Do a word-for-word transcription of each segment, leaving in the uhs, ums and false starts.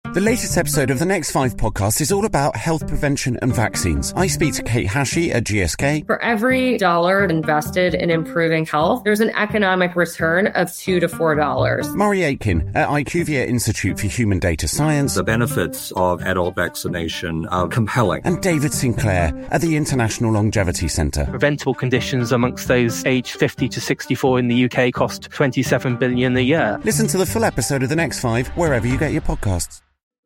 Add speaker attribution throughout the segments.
Speaker 1: The latest episode of the Next Five podcast is all about health prevention and vaccines. I speak to Kate Hashey at G S K.
Speaker 2: For every dollar invested in improving health, there's an economic return of two to four dollars.
Speaker 1: Murray Aitken at IQVIA Institute for Human Data Science.
Speaker 3: The benefits of adult vaccination are compelling.
Speaker 1: And David Sinclair at the International Longevity Centre.
Speaker 4: Preventable conditions amongst those aged fifty to sixty-four in the U K cost twenty-seven billion dollars a year.
Speaker 1: Listen to the full episode of The Next Five wherever you get your podcasts.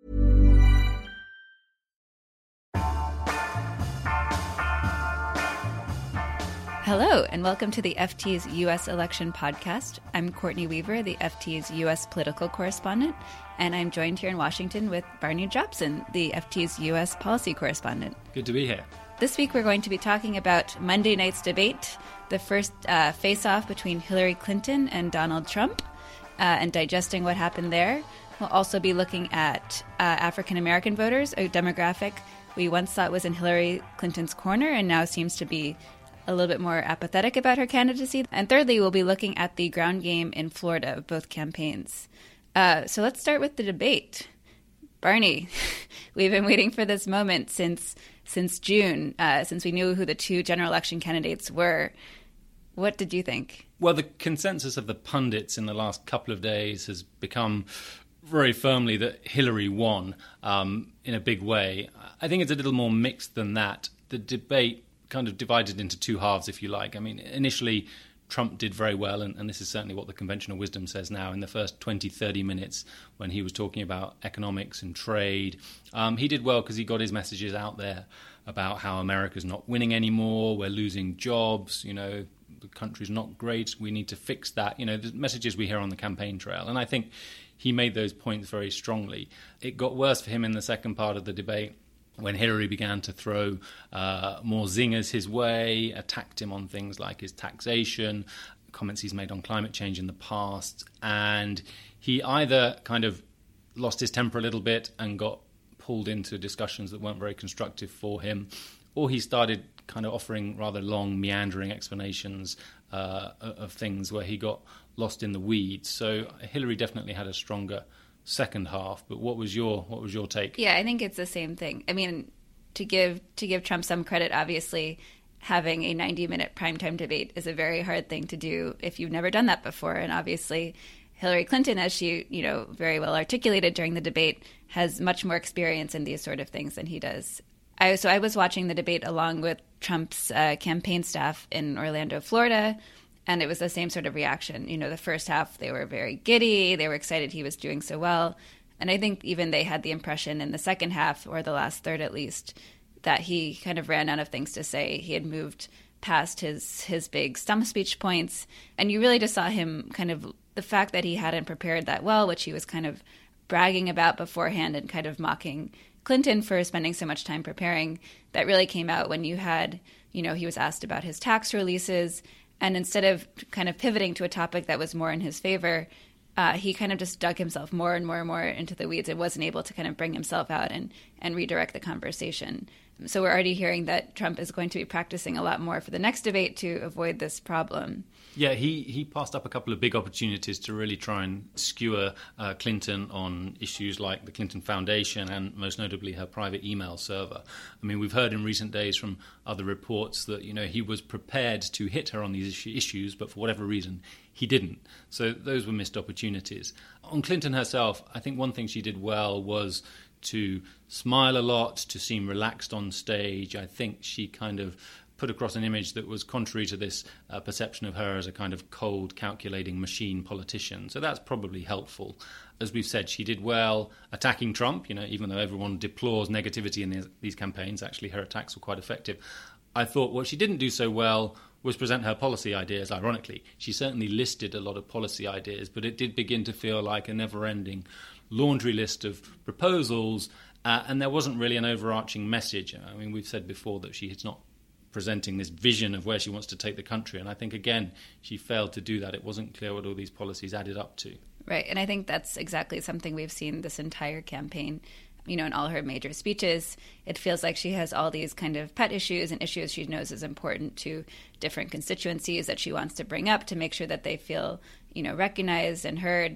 Speaker 5: Hello, and welcome to the F T's U S Election Podcast. I'm Courtney Weaver, the F T's U S political correspondent, and I'm joined here in Washington with Barney Jopson, the F T's U S policy correspondent.
Speaker 6: Good to be here.
Speaker 5: This week we're going to be talking about Monday night's debate, the first uh, face-off between Hillary Clinton and Donald Trump, uh, and digesting what happened there. We'll also be looking at uh, African-American voters, a demographic we once thought was in Hillary Clinton's corner and now seems to be a little bit more apathetic about her candidacy. And thirdly, we'll be looking at the ground game in Florida of both campaigns. Uh, so let's start with the debate. Barney, we've been waiting for this moment since since June, uh, since we knew who the two general election candidates were. What did you think?
Speaker 6: Well, the consensus of the pundits in the last couple of days has become very firmly that Hillary won um, in a big way. I think it's a little more mixed than that. The debate kind of divided into two halves, if you like. I mean, initially, Trump did very well, and, and this is certainly what the conventional wisdom says now. In the first twenty, thirty minutes, when he was talking about economics and trade, um, he did well because he got his messages out there about how America's not winning anymore, we're losing jobs, you know, the country's not great, we need to fix that. You know, the messages we hear on the campaign trail. And I think he made those points very strongly. It got worse for him in the second part of the debate, when Hillary began to throw uh, more zingers his way, attacked him on things like his taxation, comments he's made on climate change in the past, and he either kind of lost his temper a little bit and got pulled into discussions that weren't very constructive for him, or he started kind of offering rather long, meandering explanations uh, of things where he got lost in the weeds. So Hillary definitely had a stronger second half, but what was your what was your take?
Speaker 5: Yeah, I think it's the same thing. I mean, to give to give Trump some credit, obviously, having a ninety-minute primetime debate is a very hard thing to do if you've never done that before. And obviously, Hillary Clinton, as she, you know, very well articulated during the debate, has much more experience in these sort of things than he does. I, so I was watching the debate along with Trump's uh, campaign staff in Orlando, Florida. And it was the same sort of reaction. You know, the first half, they were very giddy. They were excited he was doing so well. And I think even they had the impression in the second half, or the last third at least, that he kind of ran out of things to say. He had moved past his, his big stump speech points. And you really just saw him kind of, the fact that he hadn't prepared that well, which he was kind of bragging about beforehand and kind of mocking Clinton for spending so much time preparing, that really came out when you had, you know, he was asked about his tax releases. And instead of kind of pivoting to a topic that was more in his favor, uh, he kind of just dug himself more and more and more into the weeds and wasn't able to kind of bring himself out and, and redirect the conversation. So we're already hearing that Trump is going to be practicing a lot more for the next debate to avoid this problem.
Speaker 6: Yeah, he, he passed up a couple of big opportunities to really try and skewer uh, Clinton on issues like the Clinton Foundation and most notably her private email server. I mean, we've heard in recent days from other reports that, you know, he was prepared to hit her on these issues, but for whatever reason, he didn't. So those were missed opportunities. On Clinton herself, I think one thing she did well was to smile a lot, to seem relaxed on stage. I think she kind of put across an image that was contrary to this uh, perception of her as a kind of cold, calculating machine politician. So that's probably helpful. As we've said, she did well attacking Trump, you know, even though everyone deplores negativity in these, these campaigns, actually her attacks were quite effective. I thought what she didn't do so well was present her policy ideas, ironically. She certainly listed a lot of policy ideas, but it did begin to feel like a never-ending laundry list of proposals, uh, and there wasn't really an overarching message. I mean, we've said before that she is not presenting this vision of where she wants to take the country, and I think, again, she failed to do that. It wasn't clear what all these policies added up to.
Speaker 5: Right, and I think that's exactly something we've seen this entire campaign. You know, in all her major speeches, it feels like she has all these kind of pet issues and issues she knows is important to different constituencies that she wants to bring up to make sure that they feel, you know, recognized and heard.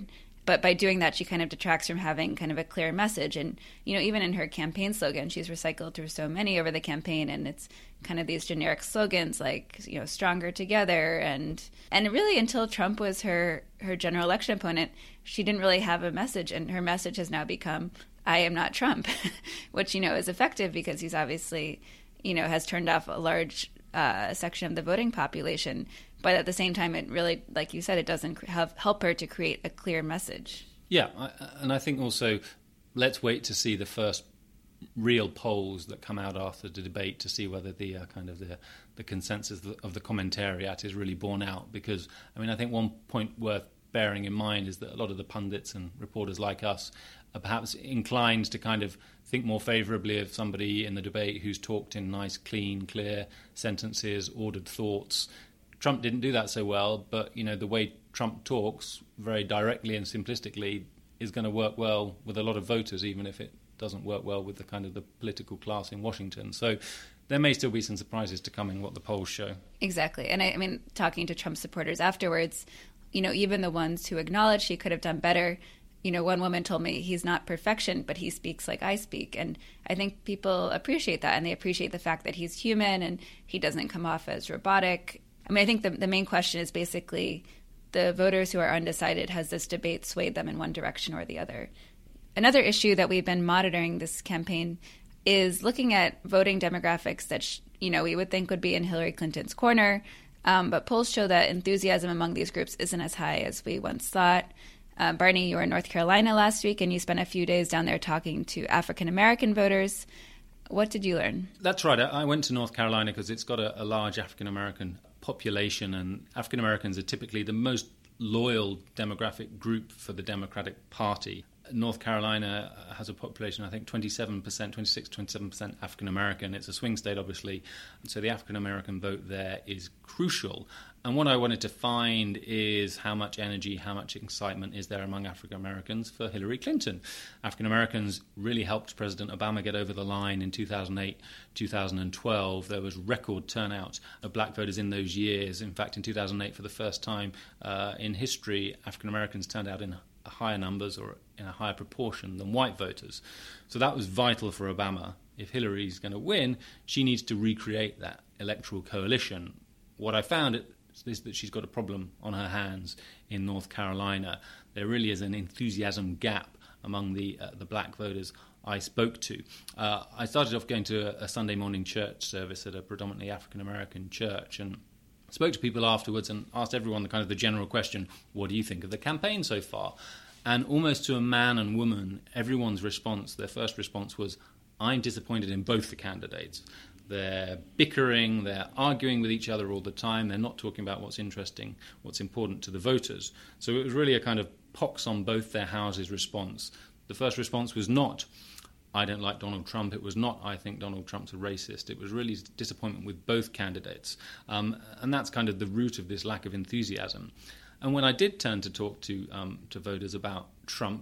Speaker 5: But by doing that, she kind of detracts from having kind of a clear message. And, you know, even in her campaign slogan, she's recycled through so many over the campaign. And it's kind of these generic slogans like, you know, stronger together. And and really until Trump was her, her general election opponent, she didn't really have a message. And her message has now become, I am not Trump, which, you know, is effective because he's obviously, you know, has turned off a large uh, section of the voting population. But at the same time, it really, like you said, it doesn't have, help her to create a clear message.
Speaker 6: Yeah, I, and I think also let's wait to see the first real polls that come out after the debate to see whether the uh, kind of the, the consensus of the commentariat is really borne out. Because, I mean, I think one point worth bearing in mind is that a lot of the pundits and reporters like us are perhaps inclined to kind of think more favourably of somebody in the debate who's talked in nice, clean, clear sentences, ordered thoughts. Trump didn't do that so well, but, you know, the way Trump talks very directly and simplistically is going to work well with a lot of voters, even if it doesn't work well with the kind of the political class in Washington. So there may still be some surprises to come in what the polls show. Exactly.
Speaker 5: And I, I mean, talking to Trump supporters afterwards, you know, even the ones who acknowledge he could have done better, you know, one woman told me he's not perfection, but he speaks like I speak. And I think people appreciate that, and they appreciate the fact that he's human and he doesn't come off as robotic. I mean, I think the, the main question is basically the voters who are undecided, has this debate swayed them in one direction or the other? Another issue that we've been monitoring this campaign is looking at voting demographics that, sh- you know, we would think would be in Hillary Clinton's corner. Um, but polls show that enthusiasm among these groups isn't as high as we once thought. Uh, Barney, you were in North Carolina last week, and you spent a few days down there talking to African-American voters. What did you learn?
Speaker 6: That's right. I went to North Carolina because it's got a, a large African-American population, and African-Americans are typically the most loyal demographic group for the Democratic Party. North Carolina has a population, I think, twenty-seven percent, twenty-six, twenty-seven percent African-American. It's a swing state, obviously, and so the African-American vote there is crucial. And what I wanted to find is how much energy, how much excitement is there among African-Americans for Hillary Clinton. African-Americans really helped President Obama get over the line in two thousand eight, two thousand twelve. There was record turnout of black voters in those years. In fact, in two thousand eight, for the first time uh, in history, African-Americans turned out in higher numbers or in a higher proportion than white voters. So that was vital for Obama. If Hillary's going to win, she needs to recreate that electoral coalition. What I found is that she's got a problem on her hands in North Carolina. There really is an enthusiasm gap among the uh, the black voters I spoke to. Uh, I started off going to a, a Sunday morning church service at a predominantly African-American church, and spoke to people afterwards and asked everyone the kind of the general question, what do you think of the campaign so far? And almost to a man and woman, everyone's response, their first response was, I'm disappointed in both the candidates. They're bickering, they're arguing with each other all the time, they're not talking about what's interesting, what's important to the voters. So it was really a kind of pox on both their houses response. The first response was not, I don't like Donald Trump. It was not, I think Donald Trump's a racist. It was really disappointment with both candidates. Um, and that's kind of the root of this lack of enthusiasm. And when I did turn to talk to um, to voters about Trump,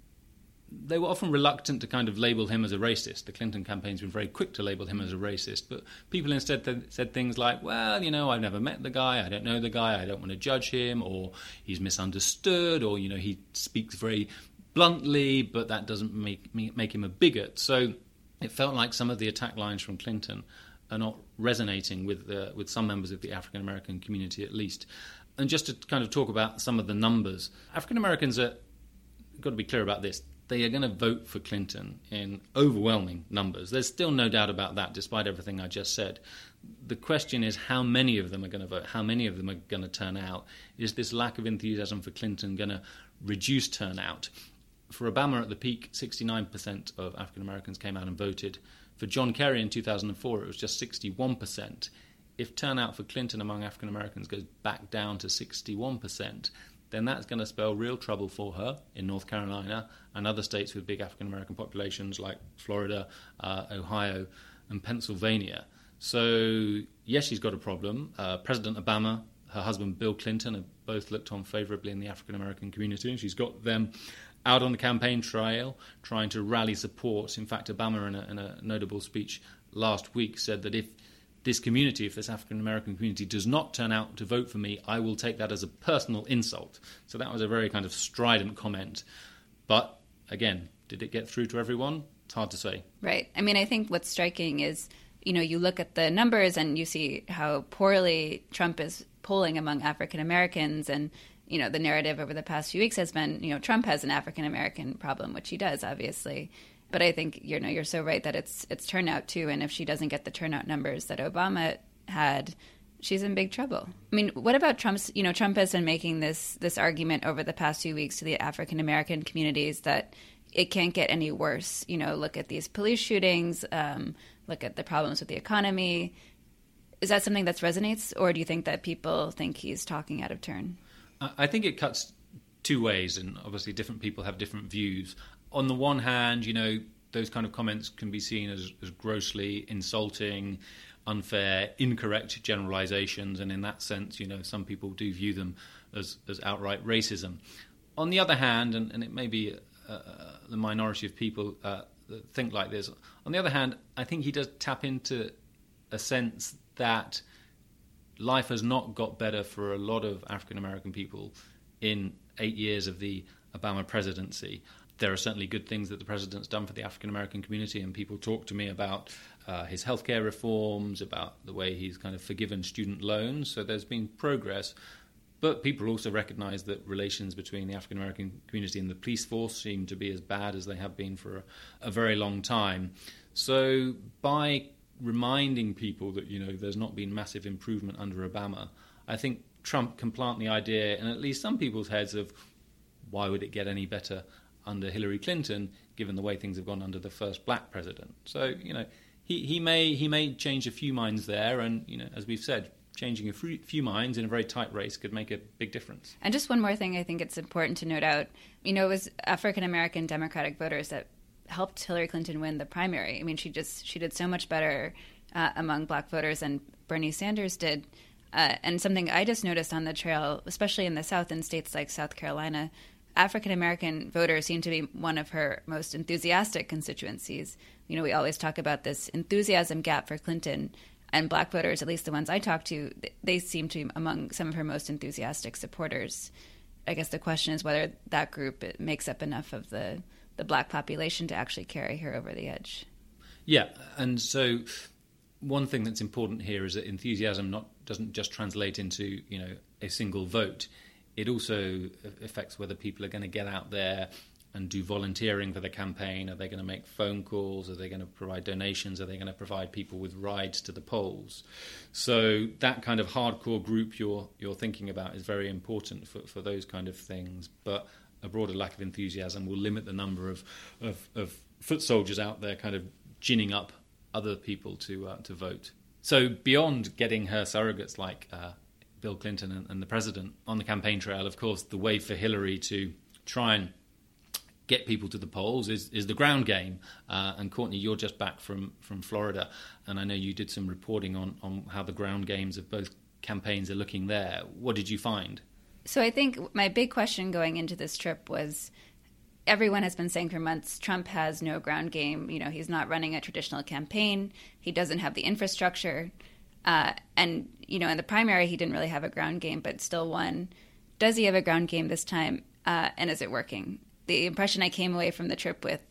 Speaker 6: they were often reluctant to kind of label him as a racist. The Clinton campaign's been very quick to label him as a racist. But people instead th- said things like, well, you know, I've never met the guy. I don't know the guy. I don't want to judge him. Or he's misunderstood. Or, you know, he speaks very bluntly, but that doesn't make me, make him a bigot. So it felt like some of the attack lines from Clinton are not resonating with the, with some members of the African American community, at least. And just to kind of talk about some of the numbers, African Americans are, got to be clear about this, they are going to vote for Clinton in overwhelming numbers. There's still no doubt about that, despite everything I just said. The question is how many of them are going to vote, how many of them are going to turn out. Is this lack of enthusiasm for Clinton going to reduce turnout? For Obama at the peak, sixty-nine percent of African Americans came out and voted. For John Kerry in two thousand four, it was just sixty-one percent. If turnout for Clinton among African Americans goes back down to sixty-one percent, then that's going to spell real trouble for her in North Carolina and other states with big African American populations like Florida, uh, Ohio, and Pennsylvania. So, yes, she's got a problem. Uh, President Obama, her husband Bill Clinton, have both looked on favourably in the African American community. She's got them out on the campaign trail, trying to rally support. In fact, Obama, in a, in a notable speech last week, said that if this community, if this African-American community does not turn out to vote for me, I will take that as a personal insult. So that was a very kind of strident comment. But again, did it get through to everyone? It's hard to say.
Speaker 5: Right. I mean, I think what's striking is, you know, you look at the numbers and you see how poorly Trump is polling among African-Americans. And, you know, the narrative over the past few weeks has been, you know, Trump has an African-American problem, which he does, obviously. But I think, you know, you're so right that it's it's turnout, too. And if she doesn't get the turnout numbers that Obama had, she's in big trouble. I mean, what about Trump's, you know, Trump has been making this this argument over the past few weeks to the African-American communities that it can't get any worse. You know, look at these police shootings, um, look at the problems with the economy. Is that something that resonates, or do you think that people think he's talking out of turn?
Speaker 6: I think it cuts two ways, and obviously different people have different views. On the one hand, you know, those kind of comments can be seen as, as grossly insulting, unfair, incorrect generalizations, and in that sense, you know, some people do view them as, as outright racism. On the other hand, and, and it may be uh, the minority of people uh, that think like this, on the other hand, I think he does tap into a sense that life has not got better for a lot of African-American people in eight years of the Obama presidency. There are certainly good things that the president's done for the African-American community, and people talk to me about uh, his healthcare reforms, about the way he's kind of forgiven student loans. So there's been progress. But people also recognize that relations between the African-American community and the police force seem to be as bad as they have been for a, a very long time. So by reminding people that, you know, there's not been massive improvement under Obama, I think Trump can plant the idea in at least some people's heads of why would it get any better under Hillary Clinton, given the way things have gone under the first black president. So, you know, he, he may he may change a few minds there, and, you know, as we've said, changing a few minds in a very tight race could make a big difference.
Speaker 5: And just one more thing I think it's important to note out, you know, it was African-American Democratic voters that helped Hillary Clinton win the primary. I mean, she just she did so much better uh, among black voters than Bernie Sanders did. Uh, and something I just noticed on the trail, especially in the South, in states like South Carolina, African-American voters seem to be one of her most enthusiastic constituencies. You know, we always talk about this enthusiasm gap for Clinton, and black voters, at least the ones I talk to, they seem to be among some of her most enthusiastic supporters. I guess the question is whether that group makes up enough of the, the black population to actually carry her over the edge.
Speaker 6: Yeah, and so one thing that's important here is that enthusiasm not doesn't just translate into, you know, a single vote. It also affects whether people are going to get out there and do volunteering for the campaign. Are they going to make phone calls? Are they going to provide donations? Are they going to provide people with rides to the polls? So that kind of hardcore group you're you're thinking about is very important for, for those kind of things. But a broader lack of enthusiasm will limit the number of, of, of foot soldiers out there kind of ginning up other people to uh, to vote. So beyond getting her surrogates like uh, Bill Clinton and, and the president on the campaign trail, of course, the way for Hillary to try and get people to the polls is, is the ground game. Uh, and Courtney, you're just back from, from Florida, and I know you did some reporting on, on how the ground games of both campaigns are looking there. What did you find?
Speaker 5: So I think my big question going into this trip was, everyone has been saying for months, Trump has no ground game. You know, he's not running a traditional campaign. He doesn't have the infrastructure. Uh, and, you know, in the primary, he didn't really have a ground game, but still won. Does he have a ground game this time? Uh, and is it working? The impression I came away from the trip with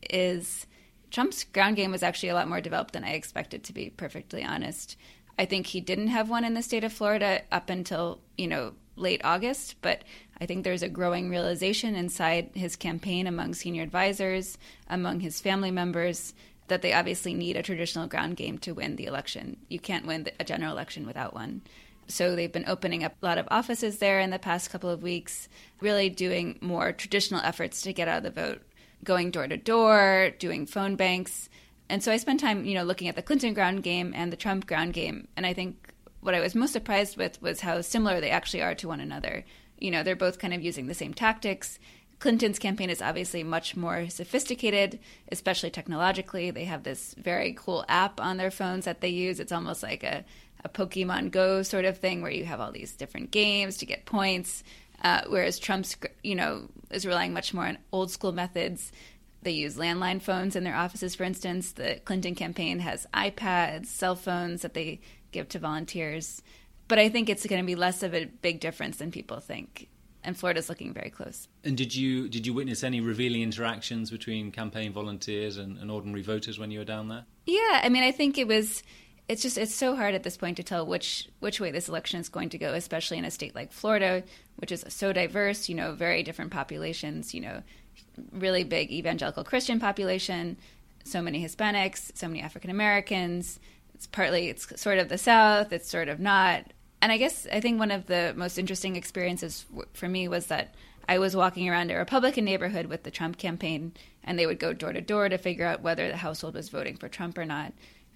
Speaker 5: is Trump's ground game was actually a lot more developed than I expected, to be perfectly honest. I think he didn't have one in the state of Florida up until, you know, late August, but I think there's a growing realization inside his campaign among senior advisors, among his family members, that they obviously need a traditional ground game to win the election. You can't win a general election without one. So they've been opening up a lot of offices there in the past couple of weeks, really doing more traditional efforts to get out of the vote, going door to door, doing phone banks. And so I spent time, you know, looking at the Clinton ground game and the Trump ground game. And I think what I was most surprised with was how similar they actually are to one another. You know, they're both kind of using the same tactics. Clinton's campaign is obviously much more sophisticated, especially technologically. They have this very cool app on their phones that they use. It's almost like a, a Pokemon Go sort of thing where you have all these different games to get points, uh, whereas Trump's, you know, is relying much more on old school methods. They use landline phones in their offices, for instance. The Clinton campaign has iPads, cell phones that they give to volunteers. But I think it's going to be less of a big difference than people think. And Florida's looking very close.
Speaker 6: And did you did you witness any revealing interactions between campaign volunteers and, and ordinary voters when you were down there?
Speaker 5: Yeah, I mean, I think it was, it's just, it's so hard at this point to tell which, which way this election is going to go, especially in a state like Florida, which is so diverse, you know, very different populations, you know, really big evangelical Christian population, so many Hispanics, so many African Americans. It's partly, it's sort of the South, it's sort of not. And I guess I think one of the most interesting experiences for me was that I was walking around a Republican neighborhood with the Trump campaign, and they would go door to door to figure out whether the household was voting for Trump or not.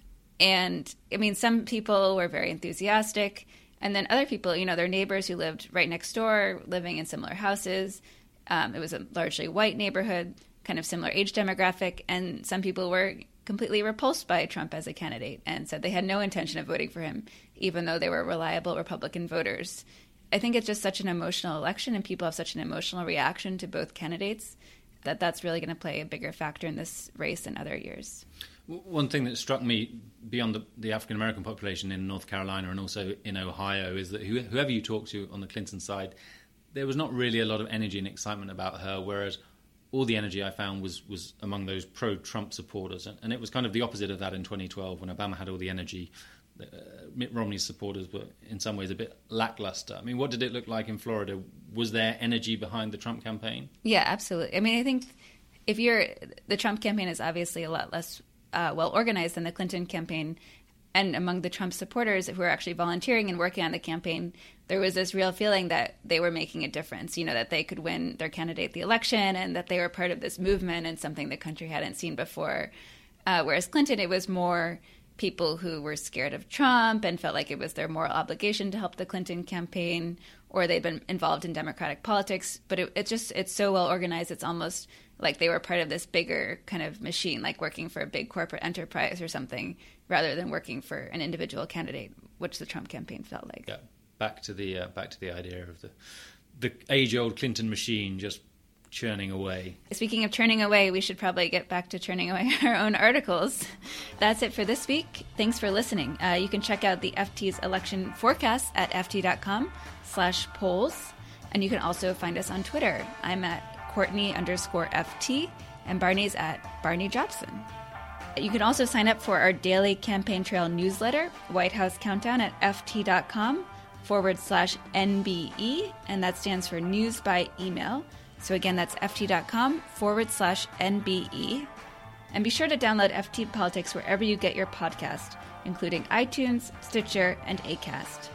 Speaker 5: And I mean, some people were very enthusiastic, and then other people, you know, their neighbors who lived right next door, living in similar houses. Um, it was a largely white neighborhood, kind of similar age demographic, and some people were completely repulsed by Trump as a candidate and said they had no intention of voting for him, even though they were reliable Republican voters. I think it's just such an emotional election, and people have such an emotional reaction to both candidates that that's really going to play a bigger factor in this race than other years.
Speaker 6: One thing that struck me beyond the, the African-American population in North Carolina and also in Ohio is that whoever you talk to on the Clinton side, there was not really a lot of energy and excitement about her, whereas all the energy I found was was among those pro-Trump supporters. And, and it was kind of the opposite of that in twenty twelve when Obama had all the energy. Uh, Mitt Romney's supporters were in some ways a bit lackluster. I mean, what did it look like in Florida? Was there energy behind the Trump campaign?
Speaker 5: Yeah, absolutely. I mean, I think if you're the Trump campaign is obviously a lot less uh, well organized than the Clinton campaign. And among the Trump supporters who were actually volunteering and working on the campaign, there was this real feeling that they were making a difference, you know, that they could win their candidate the election and that they were part of this movement and something the country hadn't seen before. Uh, whereas Clinton, it was more people who were scared of Trump and felt like it was their moral obligation to help the Clinton campaign, or they'd been involved in Democratic politics. But it, it just, it's so well organized, it's almost like they were part of this bigger kind of machine, like working for a big corporate enterprise or something, rather than working for an individual candidate, which the Trump campaign felt like.
Speaker 6: Yeah, back to the uh, back to the idea of the the age-old Clinton machine just churning away.
Speaker 5: Speaking of churning away, we should probably get back to churning away our own articles. That's it for this week. Thanks for listening. Uh, you can check out the F T's election forecast at ft.com slash polls. And you can also find us on Twitter. I'm at Courtney underscore FT, and Barney's at Barney Jobson. You can also sign up for our daily campaign trail newsletter, White House Countdown, at ft.com forward slash NBE, and that stands for News by Email. So again, that's ft.com forward slash NBE. And be sure to download F T Politics wherever you get your podcast, including iTunes, Stitcher, and Acast.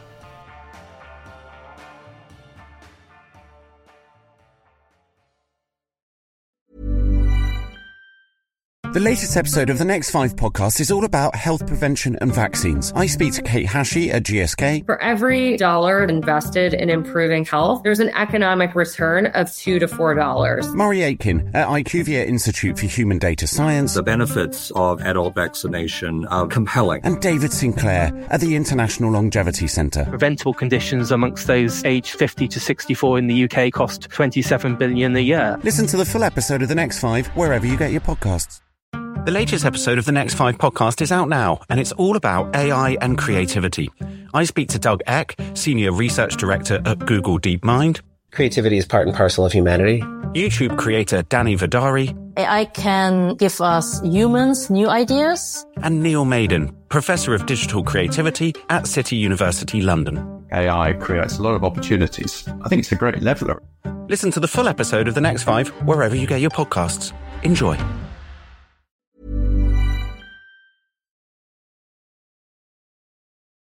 Speaker 1: The latest episode of the Next Five podcast is all about health prevention and vaccines. I speak to Kate Hashey at G S K.
Speaker 2: For every dollar invested in improving health, there's an economic return of two to four dollars.
Speaker 1: Murray Aitken at IQVIA Institute for Human Data Science.
Speaker 3: The benefits of adult vaccination are compelling.
Speaker 1: And David Sinclair at the International Longevity Centre.
Speaker 4: Preventable conditions amongst those aged fifty to sixty-four in the U K cost twenty-seven billion dollars a year.
Speaker 1: Listen to the full episode of The Next Five wherever you get your podcasts. The latest episode of The Next Five podcast is out now, and it's all about A I and creativity. I speak to Doug Eck, Senior Research Director at Google DeepMind.
Speaker 7: Creativity is part and parcel of humanity.
Speaker 1: YouTube creator Danny Vidari.
Speaker 8: A I can give us humans new ideas.
Speaker 1: And Neil Maiden, Professor of Digital Creativity at City University London.
Speaker 9: A I creates a lot of opportunities. I think it's a great leveler.
Speaker 1: Listen to the full episode of The Next Five wherever you get your podcasts. Enjoy.